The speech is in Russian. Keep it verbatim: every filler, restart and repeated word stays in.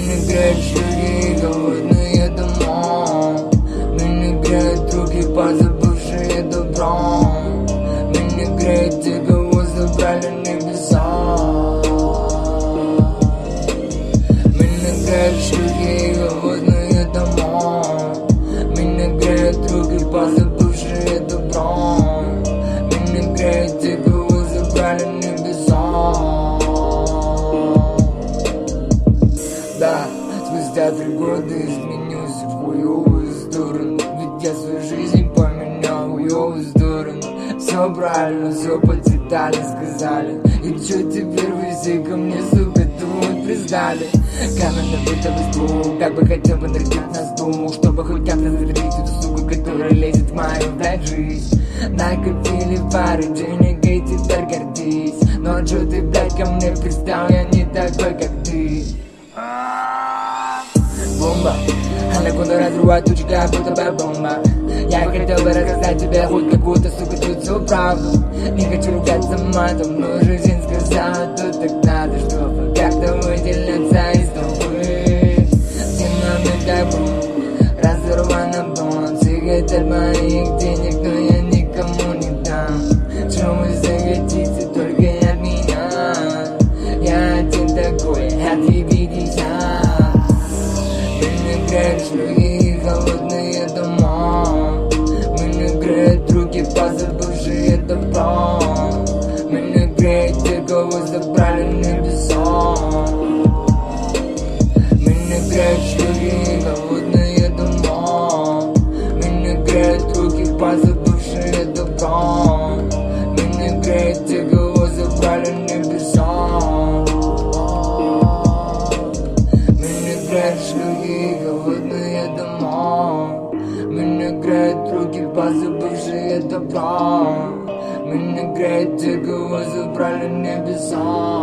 Меня греют шлюхи, голодные дома. Меня греют руки, позабывшие добро. Меня греют те, кого забрали небеса. Меня греют шлюхи, голодные дома. Меня греют руки, позабывшие добро. Меня греют те, кого забрали небеса. Да, спустя три года изменился в хуёвую сторону. Ведь я свою жизнь поменял в хуёвую сторону. Все правильно, все по детали сказали. И чё теперь вы все ко мне, сука, тут пристали? Каменный бытовый ствол, как бы хотел бы налететь на стул, чтобы хоть как-то задрить эту суку, которая лезет в мою, блядь, жизнь. Накопили пары денег и теперь гордись. Но чё ты, блядь, ко мне пристал, я не такой, как ты. Бомба, она куда разрывает тучи, как будто бы бомба. Я хотел бы рассказать тебе хоть какую-то, сука, тут всю правду. Не хочу ругаться матом, но жизнь сказала, тут так надо, чтобы как-то выделяться из толпы. Стенами как бомб, разорвана бомб. Секретарь моих денег, но я никому не дам. Что вы захотите, только от меня. Я один такой, отъебитесь. Меня греют шлюхи, холодные дома. Меня греют руки, позабывшие добро. Меня греют те, кого забрали небеса. Меня греют шлюхи, холодные дома. Меня греют руки, позабывшие добро. Меня греют те, кого забрали небеса. Шлюхи, голодные дома. Меня греют руки, позабывшие добро. Меня греют те, кого забрали небеса.